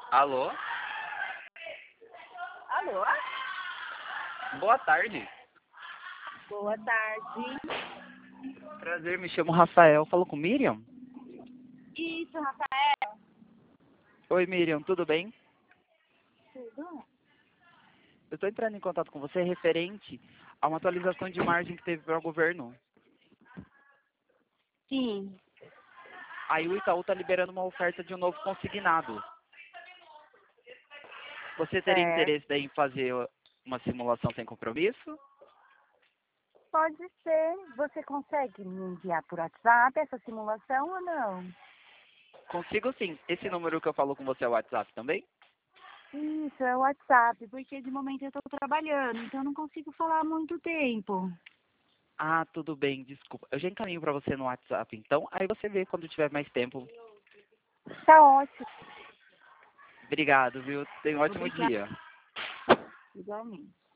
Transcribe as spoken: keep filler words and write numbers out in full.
Alô? Alô? Boa tarde. Boa tarde. Prazer, me chamo Rafael. Falo com Miriam? Isso, Rafael. Oi, Miriam, tudo bem? Tudo? Eu estou entrando em contato com você referente a uma atualização de margem que teve para o governo. Sim. Aí o Itaú está liberando uma oferta de um novo consignado. Você teria É, interesse daí em fazer uma simulação sem compromisso? pode ser. Você consegue me enviar por WhatsApp essa simulação ou não? Consigo sim. Esse número que eu falo com você é o WhatsApp também? Isso, é o WhatsApp, porque de momento eu estou trabalhando, então eu não consigo falar há muito tempo. Ah, tudo bem, desculpa. Eu já encaminho para você no WhatsApp, então. Aí você vê quando tiver mais tempo. Tá ótimo. Obrigado, viu? Tenha um ótimo Obrigada. dia. Igualmente.